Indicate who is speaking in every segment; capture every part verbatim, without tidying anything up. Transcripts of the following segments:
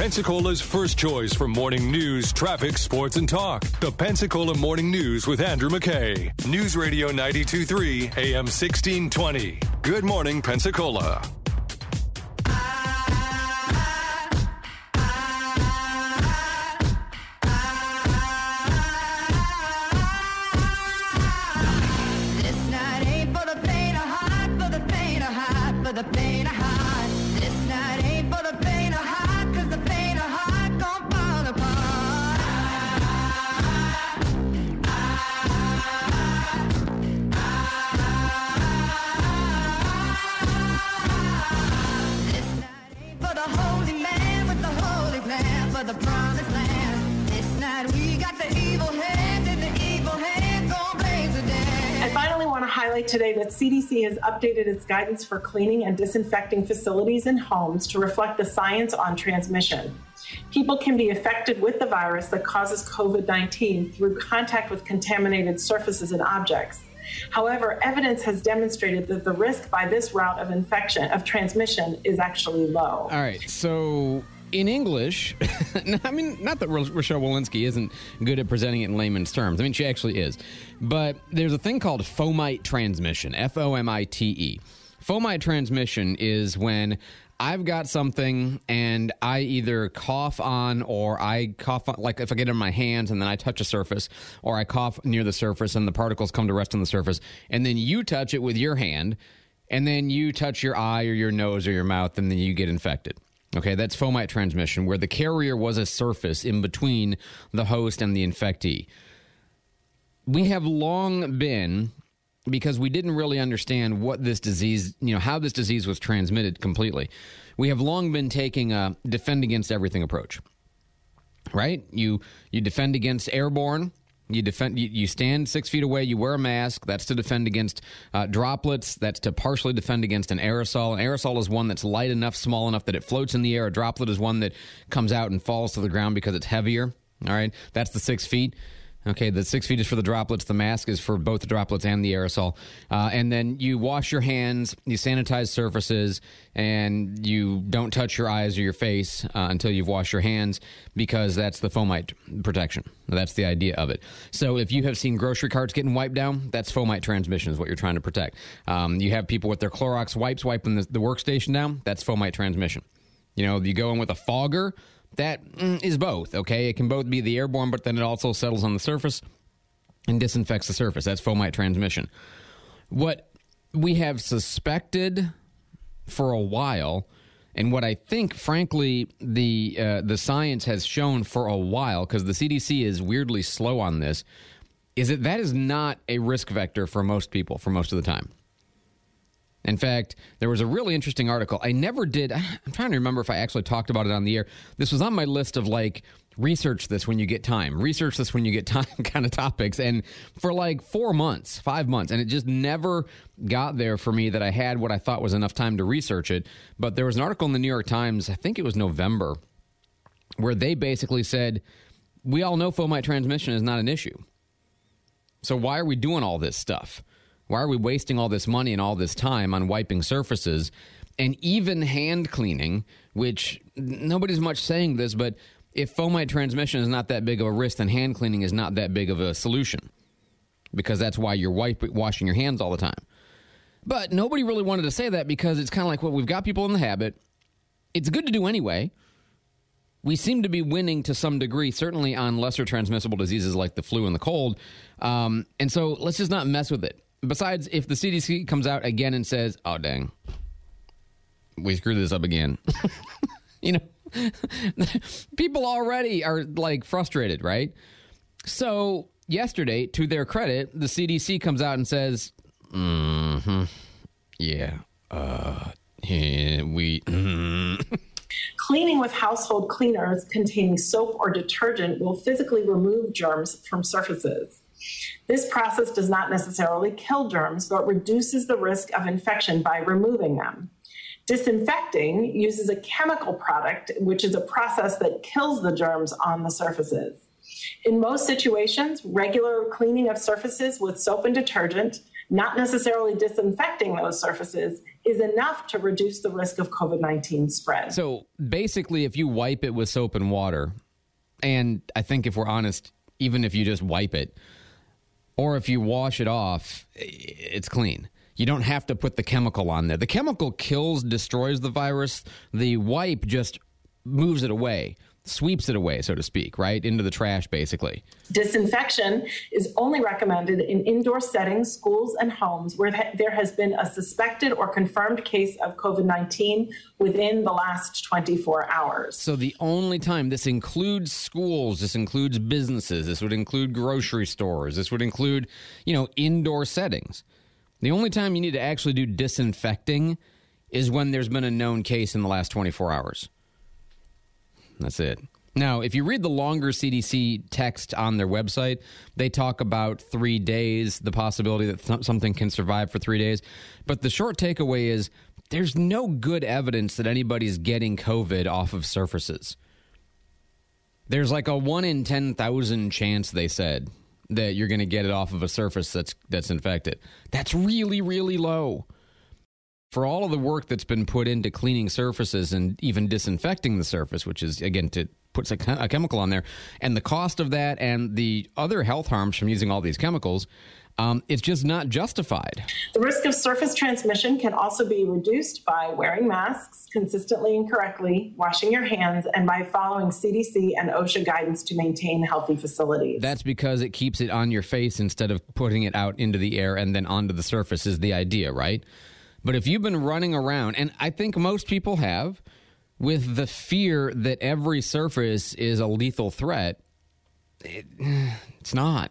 Speaker 1: Pensacola's first choice for morning news, traffic, sports, and talk. The Pensacola Morning News with Andrew McKay. News Radio ninety-two point three, A M sixteen twenty. Good morning, Pensacola.
Speaker 2: This night ain't for the faint of heart, for the faint of heart, for the faint of heart. This night ain't for the faint of heart, cause the faint of heart gon' fall apart. This night ain't for the holy man with the holy plan for the promised land. This night we got the evil hand, and the evil hand gon' blaze the day.
Speaker 3: I finally want to highlight today that C D C has updated its guidance for cleaning and disinfecting facilities and homes to reflect the science on transmission. People can be affected with the virus that causes COVID nineteen through contact with contaminated surfaces and objects. However, evidence has demonstrated that the risk by this route of infection, of transmission, is actually low.
Speaker 4: All right, so in English, I mean, not that Rochelle Walensky isn't good at presenting it in layman's terms. I mean, she actually is. But there's a thing called fomite transmission, F O M I T E. Fomite transmission is when I've got something and I either cough on or I cough on, like if I get it in my hands and then I touch a surface, or I cough near the surface and the particles come to rest on the surface, and then you touch it with your hand, and then you touch your eye or your nose or your mouth, and then you get infected. Okay, that's fomite transmission, where the carrier was a surface in between the host and the infectee. We have long been, because we didn't really understand what this disease, you know, how this disease was transmitted completely, we have long been taking a defend against everything approach, right? You you defend against airborne. You defend. You, you stand six feet away. You wear a mask. That's to defend against uh, droplets. That's to partially defend against an aerosol. An aerosol is one that's light enough, small enough that it floats in the air. A droplet is one that comes out and falls to the ground because it's heavier. All right, that's the six feet. Okay, the six feet is for the droplets. The mask is for both the droplets and the aerosol. Uh, and then you wash your hands, you sanitize surfaces, and you don't touch your eyes or your face uh, until you've washed your hands, because that's the fomite protection. That's the idea of it. So if you have seen grocery carts getting wiped down, that's fomite transmission is what you're trying to protect. Um, you have people with their Clorox wipes wiping the, the workstation down, that's fomite transmission. You know, you go in with a fogger, that mm, is both, okay? It can both be the airborne, but then it also settles on the surface and disinfects the surface. That's fomite transmission. What we have suspected for a while, and what I think, frankly, the uh, the science has shown for a while, because the C D C is weirdly slow on this, is that that is not a risk vector for most people for most of the time. In fact, there was a really interesting article. I never did. I'm trying to remember if I actually talked about it on the air. This was on my list of, like, research this when you get time. Research this when you get time kind of topics. And for like four months, five months. And it just never got there for me that I had what I thought was enough time to research it. But there was an article in the New York Times, I think it was November, where they basically said, we all know fomite transmission is not an issue. So why are we doing all this stuff? Why are we wasting all this money and all this time on wiping surfaces and even hand cleaning, which nobody's much saying this, but if fomite transmission is not that big of a risk, then hand cleaning is not that big of a solution, because that's why you're wipe, washing your hands all the time. But nobody really wanted to say that, because it's kind of like, well, we've got people in the habit. It's good to do anyway. We seem to be winning to some degree, certainly on lesser transmissible diseases like the flu and the cold. Um, and so let's just not mess with it. Besides, if the C D C comes out again and says, oh, dang, we screwed this up again. You know, people already are, like, frustrated, right? So yesterday, to their credit, the C D C comes out and says, mm-hmm, yeah, uh, yeah, we... Mm.
Speaker 3: Cleaning with household cleaners containing soap or detergent will physically remove germs from surfaces. This process does not necessarily kill germs, but reduces the risk of infection by removing them. Disinfecting uses a chemical product, which is a process that kills the germs on the surfaces. In most situations, regular cleaning of surfaces with soap and detergent, not necessarily disinfecting those surfaces, is enough to reduce the risk of COVID nineteen spread.
Speaker 4: So basically, if you wipe it with soap and water, and I think if we're honest, even if you just wipe it, or if you wash it off, it's clean. You don't have to put the chemical on there. The chemical kills, destroys the virus. The wipe just moves it away, sweeps it away, so to speak, right? Into the trash, basically.
Speaker 3: Disinfection is only recommended in indoor settings, schools, and homes where there has been a suspected or confirmed case of COVID nineteen within the last twenty-four hours.
Speaker 4: So the only time, this includes schools, this includes businesses, this would include grocery stores, this would include, you know, indoor settings. The only time you need to actually do disinfecting is when there's been a known case in the last twenty-four hours. That's it. Now, if you read the longer C D C text on their website, they talk about three days, the possibility that th- something can survive for three days. But the short takeaway is there's no good evidence that anybody's getting COVID off of surfaces. There's like a one in ten thousand chance, they said, that you're going to get it off of a surface that's that's infected. That's really, really low. For all of the work that's been put into cleaning surfaces and even disinfecting the surface, which is, again, to put a, a chemical on there, and the cost of that and the other health harms from using all these chemicals, um, it's just not justified.
Speaker 3: The risk of surface transmission can also be reduced by wearing masks consistently and correctly, washing your hands, and by following C D C and OSHA guidance to maintain healthy facilities.
Speaker 4: That's because it keeps it on your face instead of putting it out into the air and then onto the surface is the idea, right? But if you've been running around, and I think most people have, with the fear that every surface is a lethal threat, it, it's not.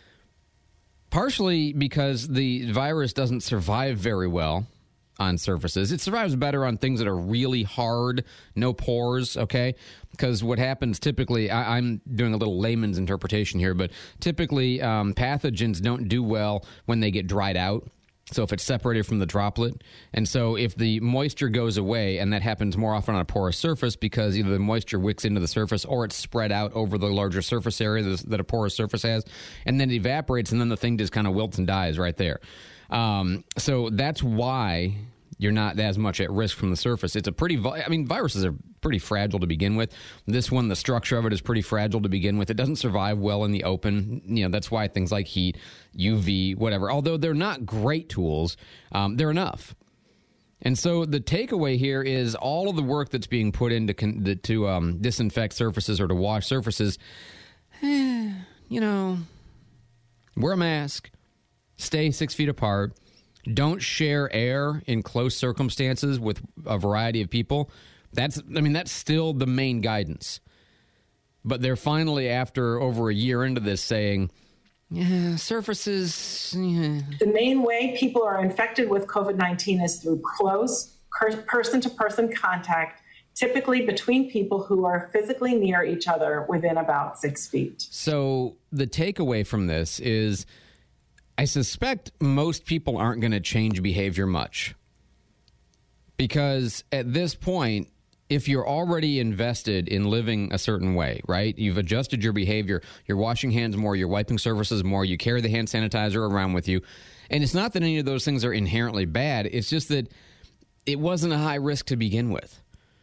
Speaker 4: Partially because the virus doesn't survive very well on surfaces. It survives better on things that are really hard, no pores, okay? Because what happens typically, I, I'm doing a little layman's interpretation here, but typically um, pathogens don't do well when they get dried out. So if it's separated from the droplet, and so if the moisture goes away, and that happens more often on a porous surface because either the moisture wicks into the surface or it's spread out over the larger surface area that a porous surface has, and then it evaporates, and then the thing just kind of wilts and dies right there. Um, so that's why you're not as much at risk from the surface. It's a pretty, I mean, viruses are pretty fragile to begin with. This one, the structure of it is pretty fragile to begin with. It doesn't survive well in the open. You know, that's why things like heat, U V, whatever, although they're not great tools, um, they're enough. And so the takeaway here is all of the work that's being put into con- to um, disinfect surfaces or to wash surfaces, eh, you know, wear a mask, stay six feet apart, don't share air in close circumstances with a variety of people. That's, I mean, that's still the main guidance. But they're finally, after over a year into this, saying, yeah, surfaces. Yeah.
Speaker 3: The main way people are infected with COVID nineteen is through close person-to-person contact, typically between people who are physically near each other within about six feet.
Speaker 4: So the takeaway from this is, I suspect most people aren't going to change behavior much. Because at this point, if you're already invested in living a certain way, right? You've adjusted your behavior. You're washing hands more. You're wiping surfaces more. You carry the hand sanitizer around with you. And it's not that any of those things are inherently bad. It's just that it wasn't a high risk to begin with.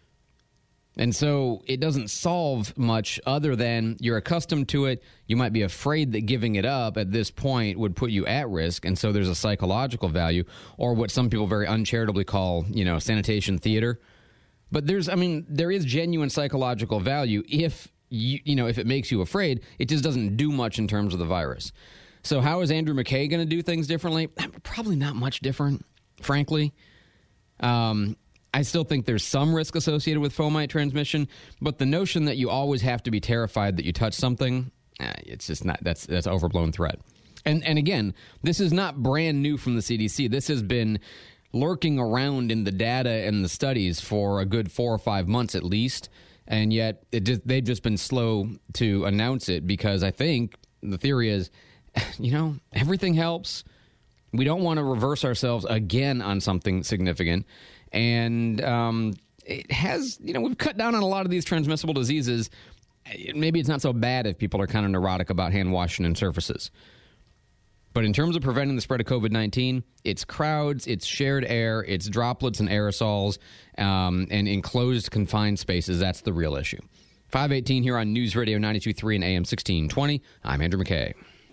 Speaker 4: And so it doesn't solve much other than you're accustomed to it. You might be afraid that giving it up at this point would put you at risk. And so there's a psychological value, or what some people very uncharitably call, you know, sanitation theater. But there's, I mean, there is genuine psychological value if, you, you know, if it makes you afraid. It just doesn't do much in terms of the virus. So how is Andrew McKay going to do things differently? Probably not much different, frankly. Um, I still think there's some risk associated with fomite transmission, but the notion that you always have to be terrified that you touch something, eh, it's just not, that's that's an overblown threat. And and again, this is not brand new from the C D C. This has been lurking around in the data and the studies for a good four or five months at least, and yet it just, they've just been slow to announce it because I think the theory is, you know, everything helps. We don't want to reverse ourselves again on something significant. And um, it has, you know, we've cut down on a lot of these transmissible diseases. Maybe it's not so bad if people are kind of neurotic about hand washing and surfaces. But in terms of preventing the spread of COVID nineteen, it's crowds, it's shared air, it's droplets and aerosols, um, and enclosed confined spaces. That's the real issue. five eighteen here on News Radio ninety-two point three and A M sixteen twenty. I'm Andrew McKay.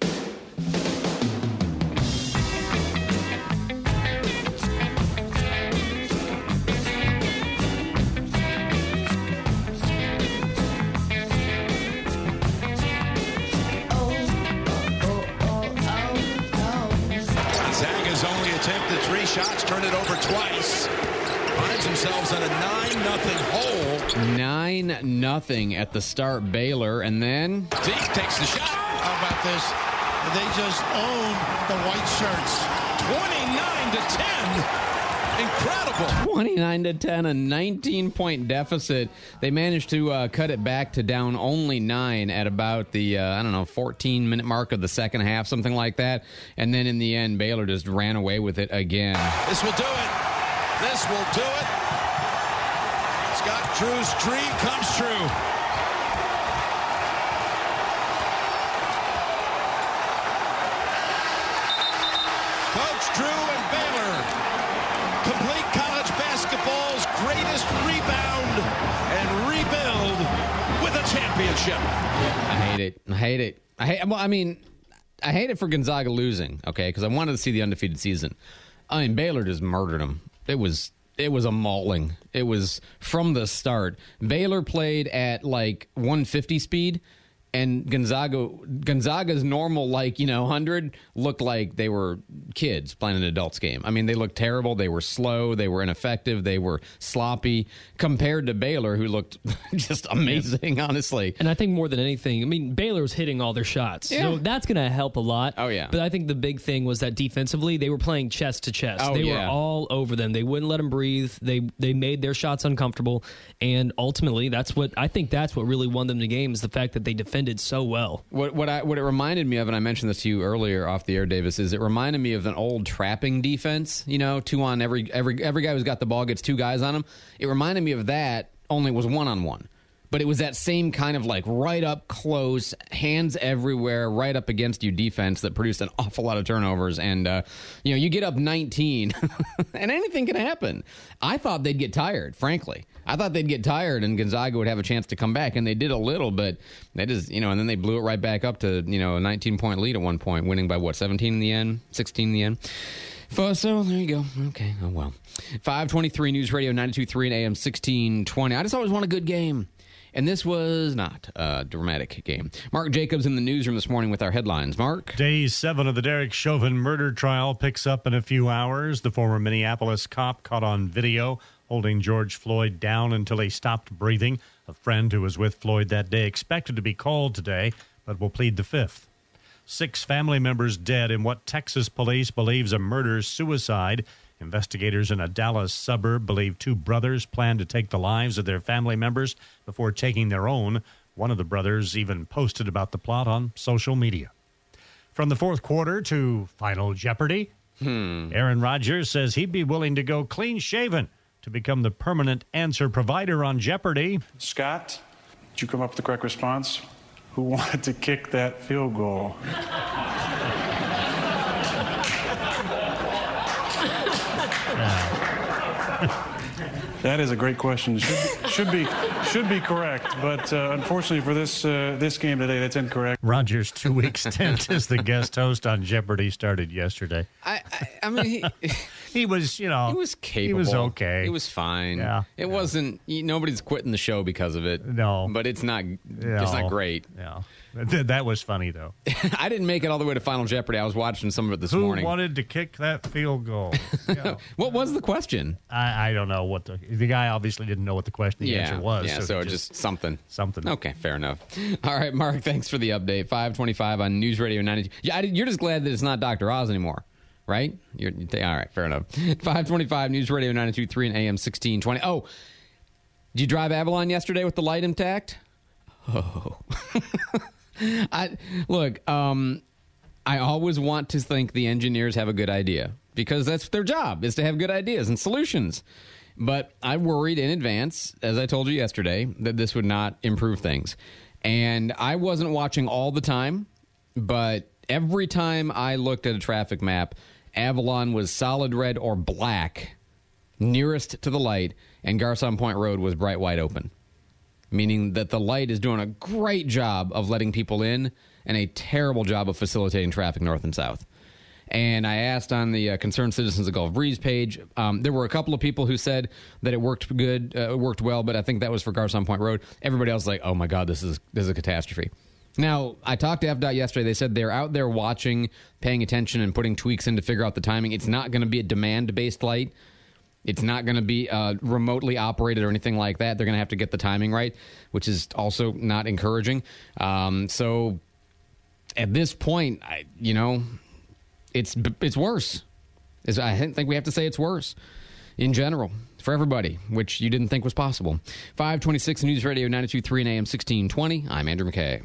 Speaker 5: Shots, turn it over twice. Finds themselves in a nine nothing hole.
Speaker 4: nine nothing at the start, Baylor, and then
Speaker 5: Zeke takes the shot.
Speaker 6: How about this? They just own the white shirts.
Speaker 5: twenty-nine to ten. Incredible.
Speaker 4: twenty-nine to ten, a nineteen-point deficit. They managed to uh, cut it back to down only nine at about the, uh, I don't know, fourteen-minute mark of the second half, something like that. And then in the end, Baylor just ran away with it again.
Speaker 5: This will do it. This will do it. Scott Drew's dream comes true. Coach Drew and Baylor complete college basketball's greatest rebound and rebuild with a championship.
Speaker 4: I hate it. I hate it. I hate. Well, I mean, I hate it for Gonzaga losing. Okay, because I wanted to see the undefeated season. I mean, Baylor just murdered them. It was. It was a mauling. It was from the start. Baylor played at like one fifty speed. And Gonzaga, Gonzaga's normal, like, you know, one hundred looked like they were kids playing an adults game. I mean, they looked terrible. They were slow. They were ineffective. They were sloppy compared to Baylor, who looked just amazing, yeah. honestly.
Speaker 7: And I think more than anything, I mean, Baylor's hitting all their shots.
Speaker 4: Yeah.
Speaker 7: So that's going to help a lot.
Speaker 4: Oh, yeah.
Speaker 7: But I think the big thing was that defensively, they were playing chest to chest.
Speaker 4: Oh,
Speaker 7: they
Speaker 4: yeah.
Speaker 7: were all over them. They wouldn't let them breathe. They they made their shots uncomfortable. And ultimately, that's what I think that's what really won them the game is the fact that they defended so well.
Speaker 4: What what I what it reminded me of, and I mentioned this to you earlier off the air, Davis, is it reminded me of an old trapping defense. You know, two on every every every guy who's got the ball gets two guys on him. It reminded me of that. Only it was one on one, but it was that same kind of like right up close, hands everywhere, right up against you defense that produced an awful lot of turnovers. And uh, you know, you get up nineteen, and anything can happen. I thought they'd get tired, frankly. I thought they'd get tired and Gonzaga would have a chance to come back, and they did a little, but they just, you know, and then they blew it right back up to, you know, a nineteen-point lead at one point, winning by, what, seventeen in the end, sixteen in the end? So there you go. Okay, oh well. five twenty-three News Radio ninety-two point three and A M sixteen twenty. I just always want a good game, and this was not a dramatic game. Mark Jacobs in the newsroom this morning with our headlines. Mark?
Speaker 8: Day seven of the Derek Chauvin murder trial picks up in a few hours. The former Minneapolis cop caught on video holding George Floyd down until he stopped breathing. A friend who was with Floyd that day expected to be called today, but will plead the fifth. Six family members dead in what Texas police believes a murder-suicide. Investigators in a Dallas suburb believe two brothers planned to take the lives of their family members before taking their own. One of the brothers even posted about the plot on social media. From the fourth quarter to Final Jeopardy, hmm. Aaron Rodgers says he'd be willing to go clean-shaven to become the permanent answer provider on Jeopardy.
Speaker 9: Scott, did you come up with the correct response? Who wanted to kick that field goal? That is a great question. Should be, should be, should be correct, but uh, unfortunately for this uh, this game today, that's incorrect.
Speaker 8: Rodgers' two-week stint as the guest host on Jeopardy started yesterday.
Speaker 4: I, I, I mean, he,
Speaker 8: he was, you know,
Speaker 4: he was capable.
Speaker 8: He was okay.
Speaker 4: He was fine.
Speaker 8: Yeah,
Speaker 4: it
Speaker 8: yeah.
Speaker 4: wasn't. Nobody's quitting the show because of it.
Speaker 8: No,
Speaker 4: but it's not.
Speaker 8: No.
Speaker 4: It's not great.
Speaker 8: Yeah. That was funny, though.
Speaker 4: I didn't make it all the way to Final Jeopardy. I was watching some of it this
Speaker 8: Who
Speaker 4: morning.
Speaker 8: Who wanted to kick that field goal? You know.
Speaker 4: What was the question?
Speaker 8: I, I don't know what the the guy obviously didn't know what the question the
Speaker 4: yeah,
Speaker 8: answer was.
Speaker 4: Yeah, so, so just, just something.
Speaker 8: Something.
Speaker 4: Okay, fair enough. All right, Mark, thanks for the update. five twenty-five on News Radio ninety-two. Yeah, I, you're just glad that it's not Doctor Oz anymore, right? You're, you all right, fair enough. five twenty-five News Radio ninety-two point three and A M sixteen twenty. Oh, did you drive Avalon yesterday with the light intact? Oh. I look, um, I always want to think the engineers have a good idea because that's their job is to have good ideas and solutions. But I worried in advance, as I told you yesterday, that this would not improve things. And I wasn't watching all the time, but Every time I looked at a traffic map, Avalon was solid red or black, nearest to the light, and Garcon Point Road was bright wide open, meaning that the light is doing a great job of letting people in and a terrible job of facilitating traffic north and south. And I asked on the uh, Concerned Citizens of Gulf Breeze page, um, there were a couple of people who said that it worked good, uh, worked well, but I think that was for Garcon Point Road. Everybody else was like, oh my God, this is this is a catastrophe. Now, I talked to F DOT yesterday. They said they're out there watching, paying attention, and putting tweaks in to figure out the timing. It's not going to be a demand-based light. It's not going to be uh, remotely operated or anything like that. They're going to have to get the timing right, which is also not encouraging. Um, so at this point, I, you know, it's it's worse. It's, I think we have to say it's worse in general for everybody, which you didn't think was possible. five twenty-six News Radio ninety-two point three and A M sixteen twenty. I'm Andrew McKay.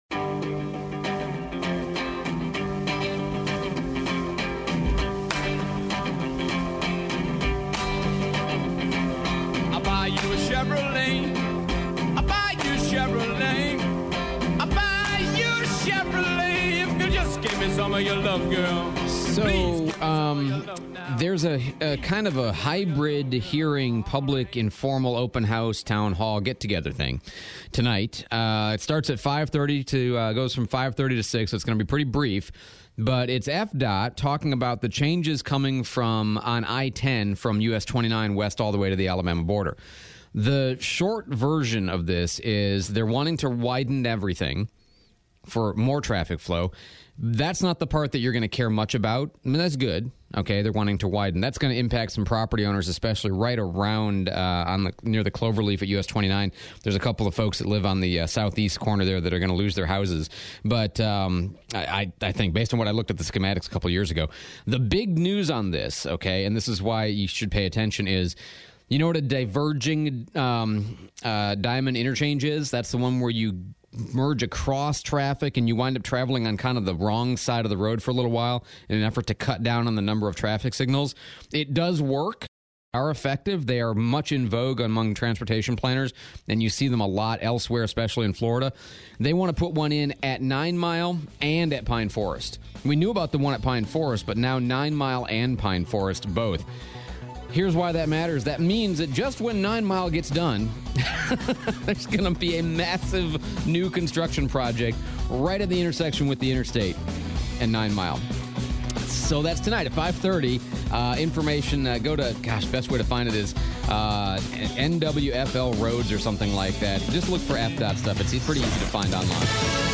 Speaker 10: I'll buy you a Chevrolet. I'll buy you a Chevrolet. I'll buy you a Chevrolet if you just give me some of your love, girl.
Speaker 4: So, um, there's a, a kind of a hybrid hearing, public, informal, open house, town hall get-together thing tonight. Uh, it starts at five thirty to uh, goes from five thirty to six, so it's going to be pretty brief. But it's F DOT talking about the changes coming from on I ten from U S twenty-nine west all the way to the Alabama border. The short version of this is they're wanting to widen everything for more traffic flow. That's not the part that you're going to care much about. I mean, that's good. Okay, they're wanting to widen. That's going to impact some property owners, especially right around uh, on the near the Cloverleaf at U S twenty-nine. There's a couple of folks that live on the uh, southeast corner there that are going to lose their houses. But um, I, I think, based on what I looked at the schematics a couple of years ago, the big news on this, okay, and this is why you should pay attention, is you know what a diverging um, uh, diamond interchange is? That's the one where you merge across traffic and you wind up traveling on kind of the wrong side of the road for a little while in an effort to cut down on the number of traffic signals. It does work, are effective. They are much in vogue among transportation planners, and you see them a lot elsewhere, especially in Florida. They want to put one in at Nine Mile and at Pine Forest. We knew about the one at Pine Forest, but now Nine Mile and Pine Forest both. Here's why that matters. That means that just when Nine Mile gets done, there's going to be a massive new construction project right at the intersection with the interstate and Nine Mile. So that's tonight at five thirty. Uh, information, uh, go to, gosh, best way to find it is uh, N W F L Roads or something like that. Just look for F DOT stuff. It's pretty easy to find online.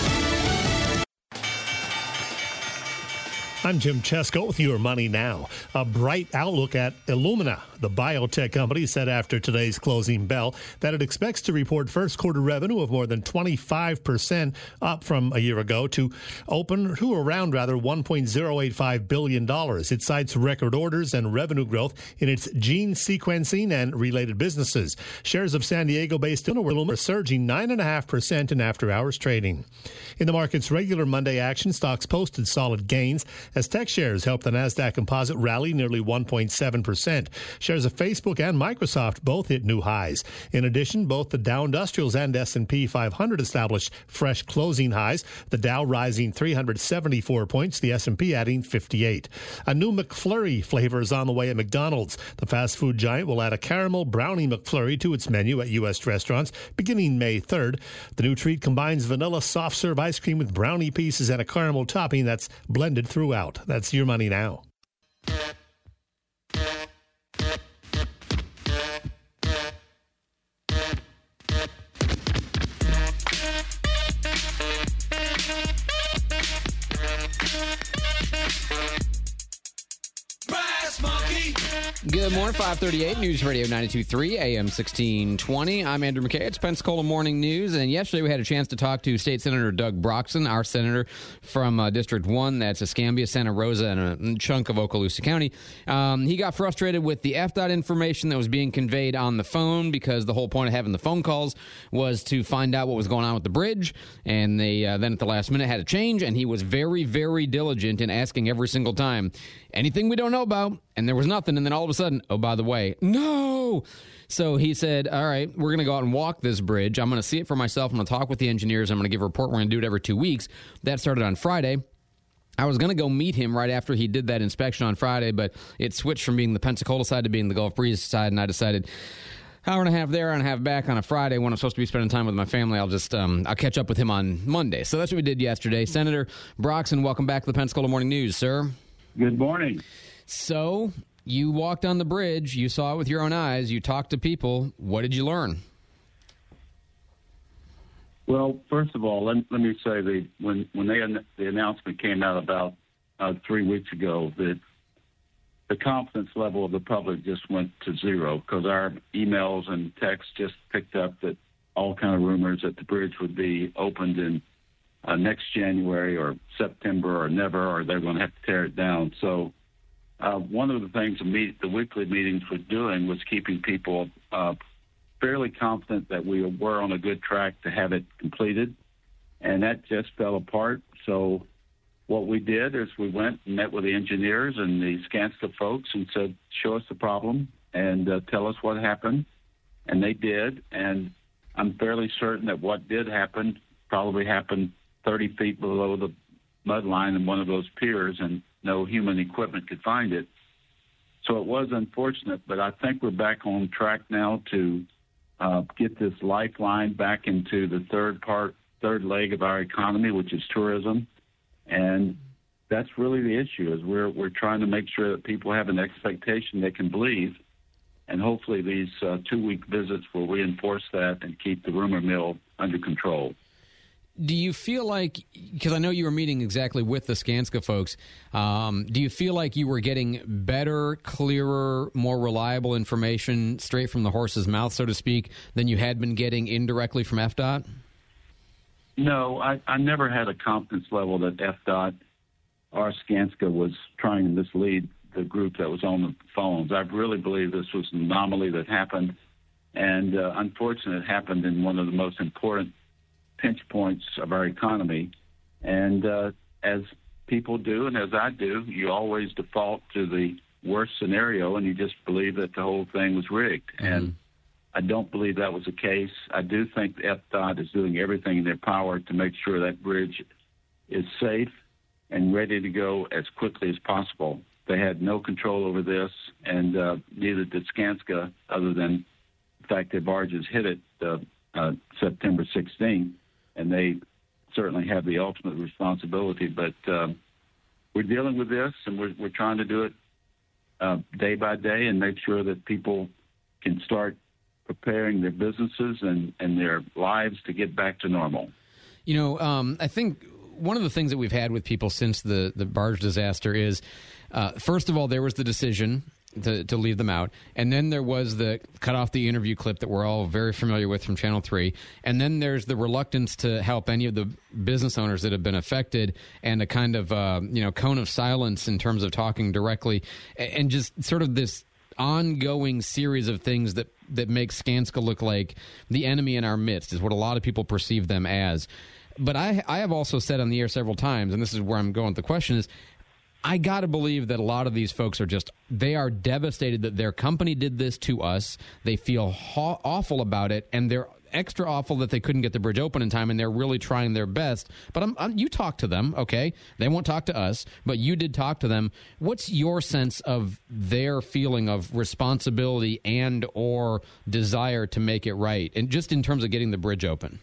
Speaker 11: I'm Jim Chesko with Your Money Now. A bright outlook at Illumina. The biotech company said after today's closing bell that it expects to report first quarter revenue of more than twenty-five percent up from a year ago to open to around rather one point oh eight five billion dollars. It cites record orders and revenue growth in its gene sequencing and related businesses. Shares of San Diego-based Illumina are surging nine point five percent in after-hours trading. In the market's regular Monday action, stocks posted solid gains as tech shares helped the NASDAQ Composite rally nearly one point seven percent. Shares of Facebook and Microsoft both hit new highs. In addition, both the Dow Industrials and S and P five hundred established fresh closing highs, the Dow rising three hundred seventy-four points, the S and P adding fifty-eight. A new McFlurry flavor is on the way at McDonald's. The fast food giant will add a caramel brownie McFlurry to its menu at U S restaurants beginning May third. The new treat combines vanilla soft-serve ice cream with brownie pieces and a caramel topping that's blended throughout. That's Your Money Now.
Speaker 4: Good morning, five thirty-eight, News Radio ninety-two point three, A M sixteen twenty. I'm Andrew McKay. It's Pensacola Morning News, and yesterday we had a chance to talk to State Senator Doug Broxson, our senator from uh, District one. That's Escambia, Santa Rosa, and a chunk of Okaloosa County. Um, he got frustrated with the F DOT information that was being conveyed on the phone because the whole point of having the phone calls was to find out what was going on with the bridge, and they uh, then at the last minute had to change, and he was very, very diligent in asking every single time, anything we don't know about, and there was nothing, and then all of a sudden, oh, by the way, no! So he said, all right, we're going to go out and walk this bridge. I'm going to see it for myself. I'm going to talk with the engineers. I'm going to give a report. We're going to do it every two weeks. That started on Friday. I was going to go meet him right after he did that inspection on Friday, but it switched from being the Pensacola side to being the Gulf Breeze side, and I decided hour and a half there, hour and a half back on a Friday when I'm supposed to be spending time with my family. I'll just um, I'll catch up with him on Monday. So that's what we did yesterday. Senator Broxson, welcome back to the Pensacola Morning News, sir.
Speaker 12: Good morning.
Speaker 4: So you walked on the bridge. You saw it with your own eyes. You talked to people. What did you learn?
Speaker 12: Well, first of all, let, let me say that when when they the announcement came out about uh, three weeks ago, that the confidence level of the public just went to zero because our emails and texts just picked up that all kind of rumors that the bridge would be opened in uh, next January or September or never, or they're going to have to tear it down. So uh, one of the things the, meet, the weekly meetings were doing was keeping people uh, fairly confident that we were on a good track to have it completed, and that just fell apart. So what we did is we went and met with the engineers and the Skanska folks and said, show us the problem and uh, tell us what happened, and they did, and I'm fairly certain that what did happen probably happened thirty feet below the mud line in one of those piers, and no human equipment could find it. So it was unfortunate, but I think we're back on track now to Uh, get this lifeline back into the third part, third leg of our economy, which is tourism, and that's really the issue. Is we're we're trying to make sure that people have an expectation they can believe, and hopefully these uh, two-week visits will reinforce that and keep the rumor mill under control.
Speaker 4: Do you feel like, because I know you were meeting exactly with the Skanska folks, um, do you feel like you were getting better, clearer, more reliable information straight from the horse's mouth, so to speak, than you had been getting indirectly from F DOT?
Speaker 12: No, I, I never had a confidence level that F DOT or Skanska was trying to mislead the group that was on the phones. I really believe this was an anomaly that happened, and uh, unfortunately it happened in one of the most important pinch points of our economy. And uh, as people do, and as I do, you always default to the worst scenario, and you just believe that the whole thing was rigged. Mm-hmm. And I don't believe that was the case. I do think F DOT is doing everything in their power to make sure that bridge is safe and ready to go as quickly as possible. They had no control over this, and uh, neither did Skanska, other than the fact that barges hit it uh, uh, September sixteenth. And they certainly have the ultimate responsibility. But um, we're dealing with this, and we're, we're trying to do it uh, day by day and make sure that people can start preparing their businesses and, and their lives to get back to normal.
Speaker 4: You know, um, I think one of the things that we've had with people since the, the barge disaster is, uh, first of all, there was the decision To, to leave them out. And then there was the cut off the interview clip that we're all very familiar with from Channel three. And then there's the reluctance to help any of the business owners that have been affected, and a kind of, uh, you know, cone of silence in terms of talking directly, and just sort of this ongoing series of things that, that makes Skanska look like the enemy in our midst is what a lot of people perceive them as. But I, I have also said on the air several times, and this is where I'm going with the question, is I got to believe that a lot of these folks are just, they are devastated that their company did this to us. They feel ha- awful about it, and they're extra awful that they couldn't get the bridge open in time, and they're really trying their best. But I'm, I'm, you talk to them, okay? They won't talk to us, but you did talk to them. What's your sense of their feeling of responsibility and or desire to make it right, and just in terms of getting the bridge open?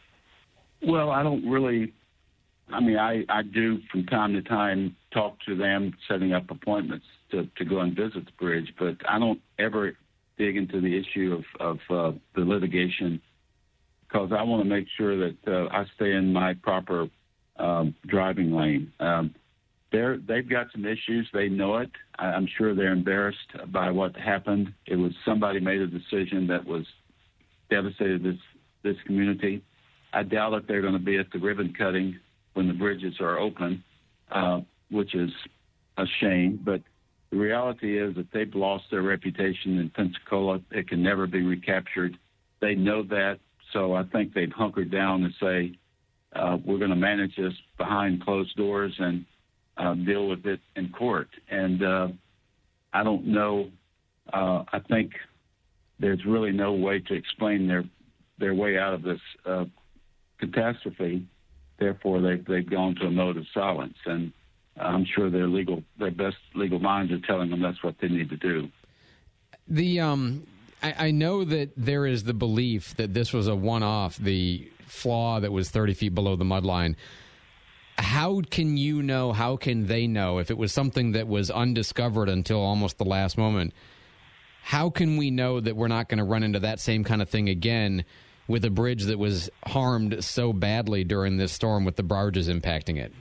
Speaker 12: Well, I don't really... I mean, I, I do from time to time talk to them, setting up appointments to, to go and visit the bridge, but I don't ever dig into the issue of, of uh, the litigation, because I want to make sure that uh, I stay in my proper um, driving lane. Um, they're, they've got some issues. They know it. I, I'm sure they're embarrassed by what happened. It was somebody made a decision that was devastated this, this community. I doubt if they're going to be at the ribbon cutting when the bridges are open, uh, which is a shame. But the reality is that they've lost their reputation in Pensacola. It can never be recaptured. They know that, so I think they've hunkered down and say, uh, we're going to manage this behind closed doors and uh, deal with it in court. And uh, I don't know. Uh, I think there's really no way to explain their, their way out of this uh, catastrophe. Therefore, they've, they've gone to a mode of silence. And I'm sure their legal, their best legal minds are telling them that's what they need to do.
Speaker 4: The um, I, I know that there is the belief that this was a one-off, the flaw that was thirty feet below the mud line. How can you know, how can they know if it was something that was undiscovered until almost the last moment? How can we know that we're not going to run into that same kind of thing again with a bridge that was harmed so badly during this storm with the barges impacting it?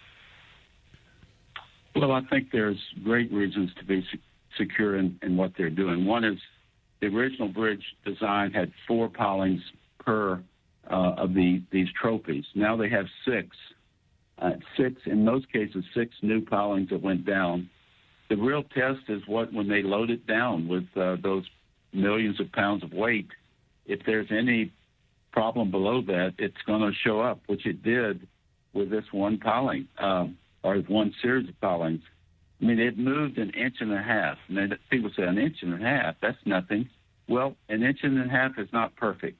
Speaker 12: Well, I think there's great reasons to be se- secure in, in what they're doing. One is the original bridge design had four pilings per uh, of the these trophies. Now they have six. Uh, six, in most cases, six new pilings that went down. The real test is what when they load it down with uh, those millions of pounds of weight. If there's any problem below that, it's going to show up, which it did with this one piling, um, or one series of pilings. I mean, it moved an inch and a half. And then people say, an inch and a half, that's nothing. Well, an inch and a half is not perfect.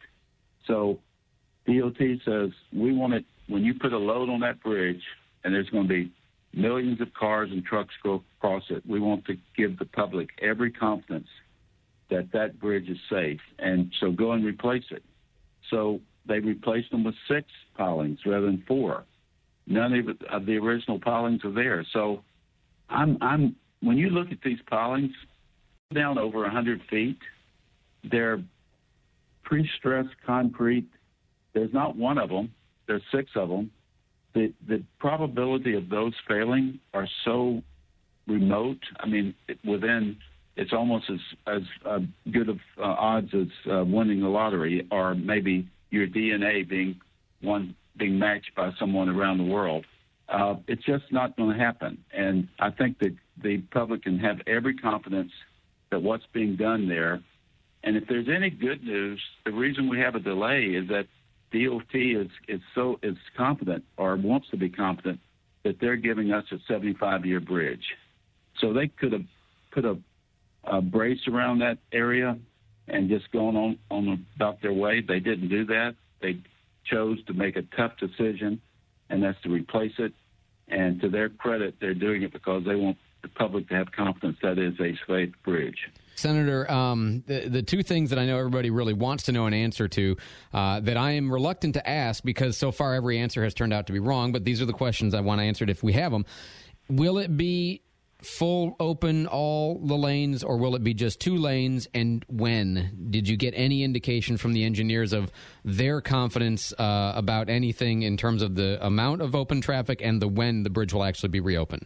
Speaker 12: So D O T says, we want it, when you put a load on that bridge, and there's going to be millions of cars and trucks go across it, we want to give the public every confidence that that bridge is safe. And so go and replace it. So they replaced them with six pilings rather than four. None of, it, of the original pilings are there. So I'm, I'm when you look at these pilings down over one hundred feet, they're pre-stressed concrete. There's not one of them. There's six of them. The the probability of those failing are so remote. I mean, it, within it's almost as as uh, good of uh, odds as uh, winning the lottery, or maybe your D N A being one being matched by someone around the world. Uh, it's just not going to happen. And I think that the public can have every confidence that what's being done there. And if there's any good news, the reason we have a delay is that D O T is, is so is confident or wants to be confident that they're giving us a seventy-five year bridge. So they could have put a, a brace around that area and just gone on, on about their way. They didn't do that. They chose to make a tough decision, and that's to replace it. And to their credit, they're doing it because they want the public to have confidence that is a safe bridge.
Speaker 4: Senator, um, the, the two things that I know everybody really wants to know an answer to uh, that I am reluctant to ask because so far every answer has turned out to be wrong, but these are the questions I want answered if we have them. Will it be full open all the lanes, or will it be just two lanes, and when? Did you get any indication from the engineers of their confidence uh, about anything in terms of the amount of open traffic and the when the bridge will actually be reopened?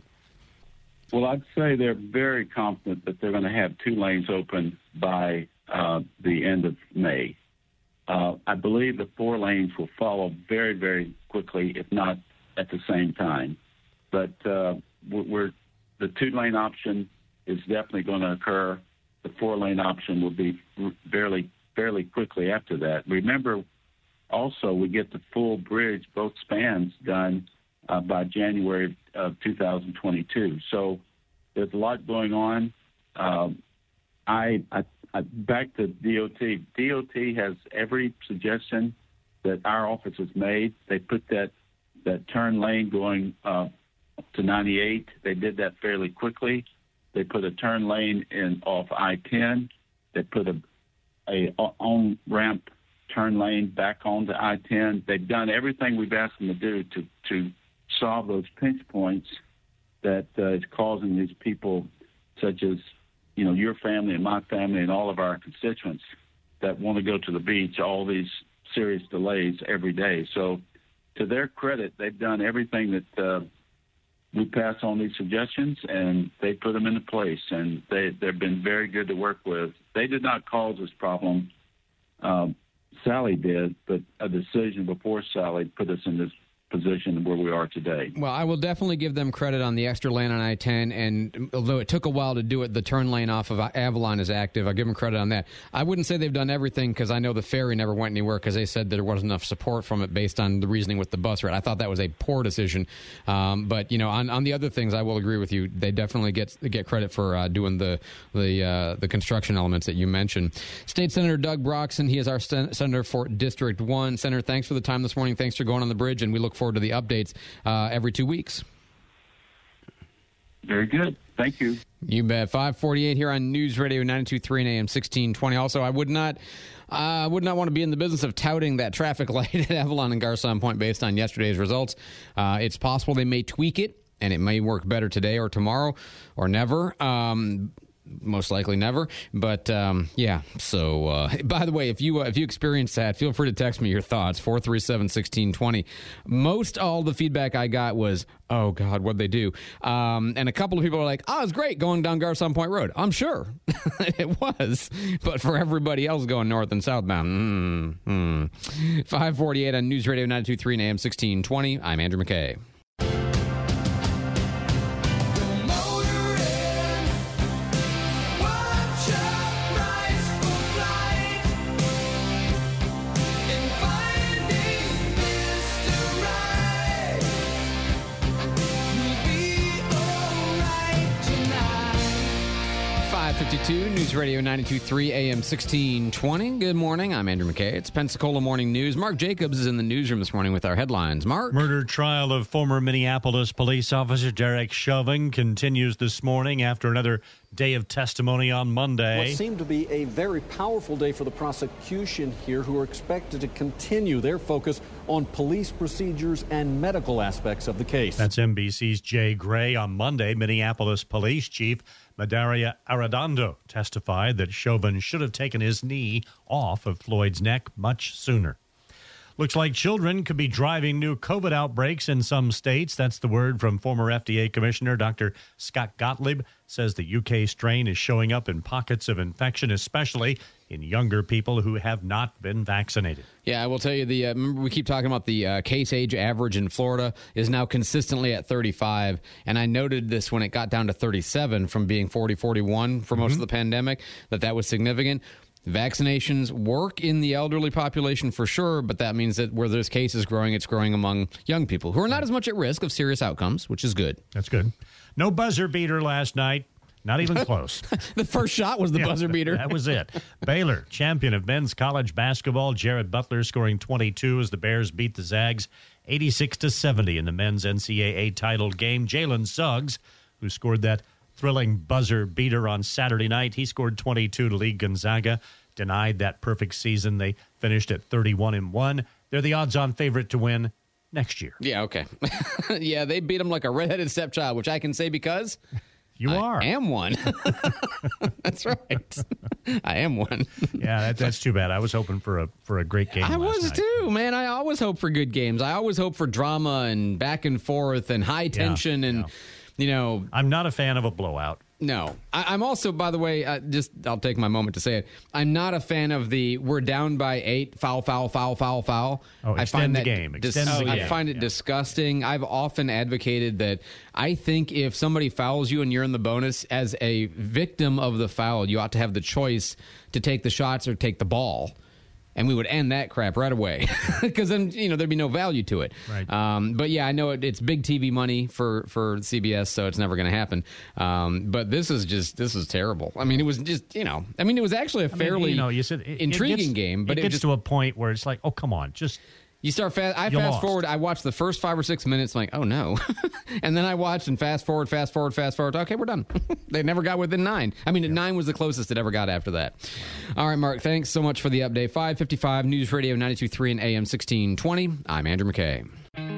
Speaker 12: Well, I'd say they're very confident that they're going to have two lanes open by uh, the end of May. Uh, I believe the four lanes will follow very, very quickly, if not at the same time. But uh, we're, the two-lane option is definitely going to occur. The four-lane option will be fairly, fairly quickly after that. Remember, also, we get the full bridge, both spans, done Uh, by January of two thousand twenty-two. So there's a lot going on. Um, I, I, I back to D O T. D O T has every suggestion that our office has made. They put that that turn lane going uh, to ninety-eight. They did that fairly quickly. They put a turn lane in off I ten. They put a a on ramp turn lane back onto I ten. They've done everything we've asked them to do to to solve those pinch points that uh, is causing these people, such as, you know, your family and my family and all of our constituents that want to go to the beach, all these serious delays every day. So to their credit, they've done everything that uh, we pass on these suggestions, and they put them into place, and they, they've been very good to work with. They did not cause this problem. Um, Sally did, but a decision before Sally put us in this position where we are today.
Speaker 4: Well, I will definitely give them credit on the extra lane on I ten, and although it took a while to do it, the turn lane off of Avalon is active. I'll give them credit on that. I wouldn't say they've done everything because I know the ferry never went anywhere because they said that there wasn't enough support from it based on the reasoning with the bus route. I thought that was a poor decision. Um, but, you know, on, on the other things, I will agree with you. They definitely get get credit for uh, doing the the uh, the construction elements that you mentioned. State Senator Doug Broxson, he is our sen- senator for District one. Senator, thanks for the time this morning. Thanks for going on the bridge, and we look forward to the updates uh, every two weeks.
Speaker 12: Very good. Thank you.
Speaker 4: You bet. five forty-eight here on News Radio ninety-two point three and A M sixteen twenty. Also, I would not uh, would not want to be in the business of touting that traffic light at Avalon and Garcon Point based on yesterday's results. Uh, it's possible they may tweak it, and it may work better today or tomorrow or never. Um Most likely never, but um, yeah. So, uh, by the way, if you uh, if you experience that, feel free to text me your thoughts. four three seven, one six two zero. Most all the feedback I got was, "Oh God, what'd they do?" Um, and a couple of people are like, "Oh, it's great going down Garcon Point Road." I'm sure it was, but for everybody else going north and southbound, mm, mm. five forty-eight on News Radio ninety-two point three and A M sixteen twenty. I'm Andrew McKay. fifty-two News Radio ninety-two point three A M sixteen twenty. Good morning. I'm Andrew McKay. It's Pensacola Morning News. Mark Jacobs is in the newsroom this morning with our headlines. Mark?
Speaker 8: Murder trial of former Minneapolis police officer Derek Chauvin continues this morning after another day of testimony on Monday.
Speaker 13: What seemed to be a very powerful day for the prosecution here, who are expected to continue their focus on police procedures and medical aspects of the case.
Speaker 8: That's N B C's Jay Gray. On Monday, Minneapolis Police Chief Medaria Arradondo testified that Chauvin should have taken his knee off of Floyd's neck much sooner. Looks like children could be driving new COVID outbreaks in some states. That's the word from former F D A Commissioner Doctor Scott Gottlieb. Says the U K strain is showing up in pockets of infection, especially in younger people who have not been vaccinated.
Speaker 4: Yeah, I will tell you, the uh, remember we keep talking about the uh, case age average in Florida is now consistently at thirty-five, and I noted this when it got down to thirty-seven from being forty, forty-one for most mm-hmm. of the pandemic, that that was significant. Vaccinations work in the elderly population for sure, but that means that where there's cases growing, it's growing among young people who are not as much at risk of serious outcomes, which is good.
Speaker 8: That's good. No buzzer beater last night. Not even close.
Speaker 4: The first shot was the yeah, buzzer beater.
Speaker 8: That was it. Baylor, champion of men's college basketball, Jared Butler scoring twenty-two as the Bears beat the Zags eighty-six to seventy in the men's N C double A title game. Jalen Suggs, who scored that thrilling buzzer beater on Saturday night, he scored twenty-two to lead Gonzaga. Denied that perfect season. They finished at thirty-one and one. They're the odds-on favorite to win next year.
Speaker 4: Yeah, okay. Yeah, they beat them like a redheaded stepchild, which I can say because
Speaker 8: you
Speaker 4: I
Speaker 8: are.
Speaker 4: am one. That's right. I am one.
Speaker 8: Yeah, that, that's too bad. I was hoping for a for a great game.
Speaker 4: I
Speaker 8: last
Speaker 4: was
Speaker 8: night.
Speaker 4: too, man. I always hope for good games. I always hope for drama and back and forth and high tension
Speaker 8: yeah,
Speaker 4: and
Speaker 8: yeah.
Speaker 4: you know.
Speaker 8: I'm not a fan of a blowout.
Speaker 4: No. I, I'm also, by the way, uh, just I'll take my moment to say it. I'm not a fan of the we're down by eight, foul, foul, foul, foul, foul.
Speaker 8: Oh,
Speaker 4: I find
Speaker 8: the
Speaker 4: that
Speaker 8: game.
Speaker 4: Dis-
Speaker 8: Extend the
Speaker 4: I
Speaker 8: game.
Speaker 4: find it
Speaker 8: yeah.
Speaker 4: disgusting. I've often advocated that I think if somebody fouls you and you're in the bonus, as a victim of the foul, you ought to have the choice to take the shots or take the ball. And we would end that crap right away because then, you know, there'd be no value to it.
Speaker 8: Right.
Speaker 4: Um, but, yeah, I know it, it's big T V money for, for C B S, so it's never going to happen. Um, but this is just this is terrible. I mean, it was just, you know, I mean, it was actually a fairly I mean, you know, you said it, intriguing
Speaker 8: it gets,
Speaker 4: game. But
Speaker 8: it
Speaker 4: it
Speaker 8: gets
Speaker 4: just,
Speaker 8: to a point where it's like, oh, come on, just...
Speaker 4: You start fast. I
Speaker 8: you
Speaker 4: fast
Speaker 8: lost.
Speaker 4: forward. I watched the first five or six minutes. Like, oh no, and then I watched and fast forward, fast forward, fast forward. Okay, we're done. They never got within nine. I mean, yeah. nine was the closest it ever got after that. All right, Mark. Thanks so much for the update. five fifty-five News Radio ninety-two point three and A M sixteen twenty. I'm Andrew McKay.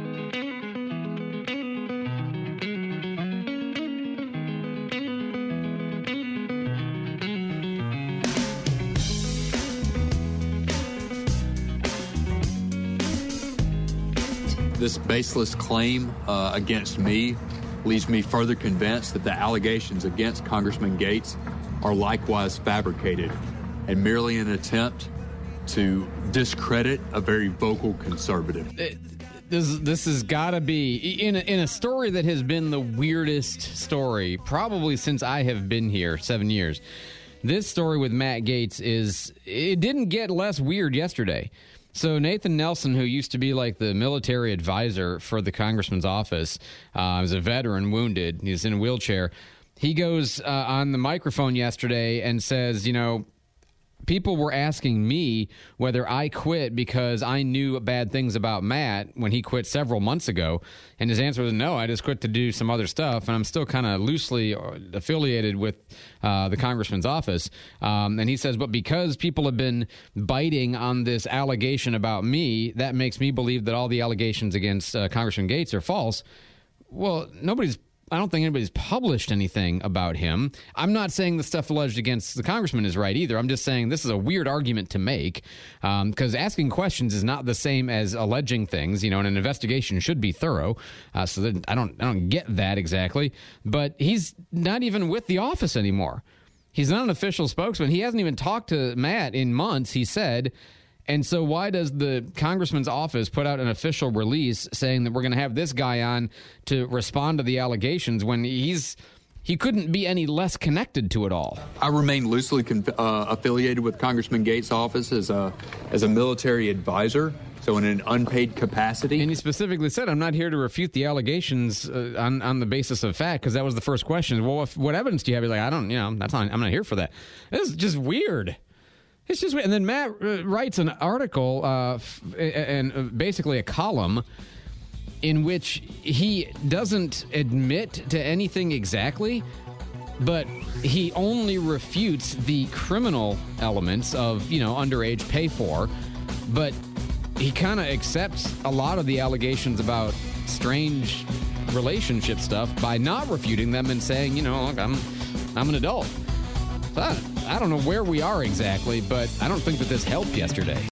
Speaker 14: This baseless claim uh, against me leaves me further convinced that the allegations against Congressman Gates are likewise fabricated and merely an attempt to discredit a very vocal conservative.
Speaker 4: This this has got to be in a, in a story that has been the weirdest story probably since I have been here seven years. This story with Matt Gaetz is it didn't get less weird yesterday. So Nathan Nelson, who used to be like the military advisor for the congressman's office, uh, is a veteran, wounded. He's in a wheelchair. He goes uh, on the microphone yesterday and says, you know, people were asking me whether I quit because I knew bad things about Matt when he quit several months ago. And his answer was, no, I just quit to do some other stuff. And I'm still kind of loosely affiliated with uh, the congressman's office. Um, and he says, but because people have been biting on this allegation about me, that makes me believe that all the allegations against uh, Congressman Gates are false. Well, nobody's I don't think anybody's published anything about him. I'm not saying the stuff alleged against the congressman is right either. I'm just saying this is a weird argument to make because um, asking questions is not the same as alleging things. You know, and an investigation should be thorough. Uh, so that I don't, I don't get that exactly. But he's not even with the office anymore. He's not an official spokesman. He hasn't even talked to Matt in months, he said. And so why does the congressman's office put out an official release saying that we're going to have this guy on to respond to the allegations when he's he couldn't be any less connected to it all?
Speaker 14: I remain loosely con- uh, affiliated with Congressman Gates' office as a as a military advisor, so in an unpaid capacity.
Speaker 4: And he specifically said, I'm not here to refute the allegations uh, on, on the basis of fact, because that was the first question. Well, if, what evidence do you have? He's like, I don't, you know, that's not, I'm not here for that. This is just weird. It's just, and then Matt uh, writes an article uh, f- and uh, basically a column in which he doesn't admit to anything exactly, but he only refutes the criminal elements of, you know, underage pay for, but he kind of accepts a lot of the allegations about strange relationship stuff by not refuting them and saying, you know, look, I'm, I'm an adult. So I, I don't know where we are exactly, but I don't think that this helped yesterday.